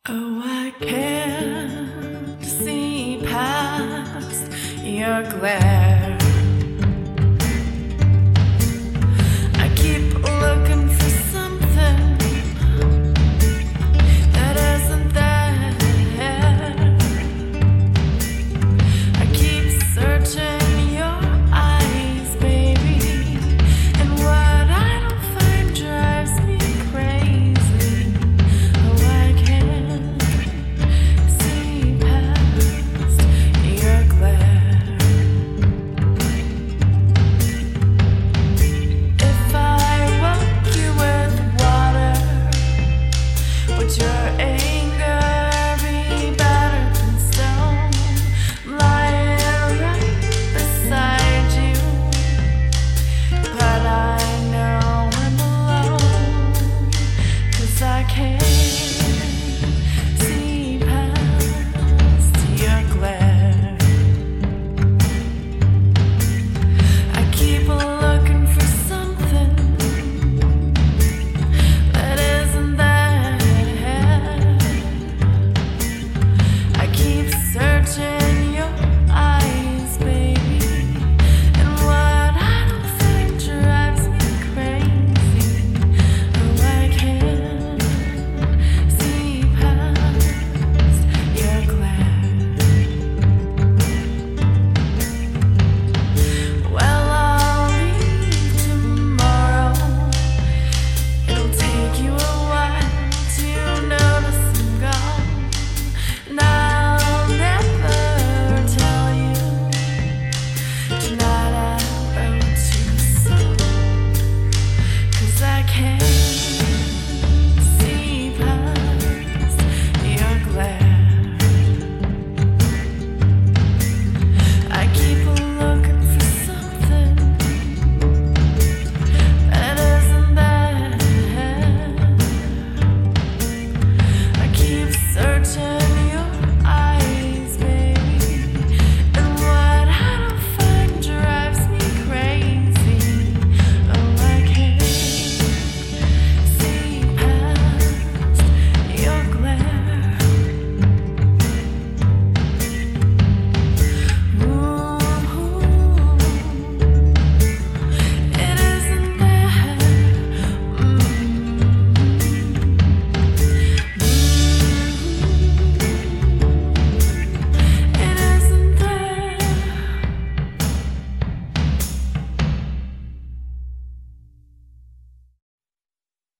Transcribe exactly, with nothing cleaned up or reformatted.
Oh, I can't see past your glare. I keep looking for something that isn't there. I keep searching your eyes, baby, and what I don't find drives me crazy. Oh, I can't see past your glare. If I woke you with water, would your